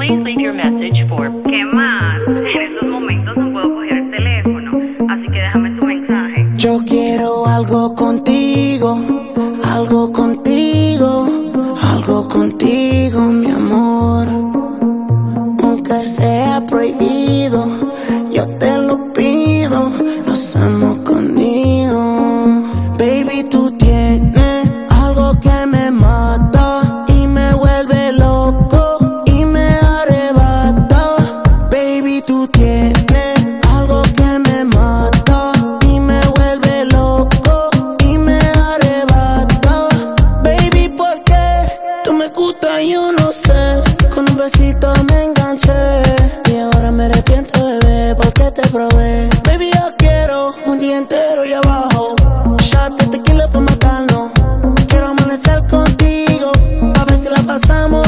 Please leave your message for... ¿Qué más? En estos momentos no puedo coger el teléfono, así que déjame tu mensaje. Yo quiero algo contigo, algo contigo, algo contigo, mi amor. Aunque sea prohibido, yo te lo pido, lo hacemos conmigo. Baby, tú tienes algo que me mata y me vuelve loco y me arrebata. Baby, tú tienes algo que me mata y me vuelve loco y me arrebata. Baby, ¿por qué? Tú me gustas, yo no sé. Con un besito me enganché y ahora me arrepiento, bebé, porque te probé. Baby, yo quiero un día entero y abajo. Shot de tequila pa' matarnos. Quiero amanecer contigo, a ver si la pasamos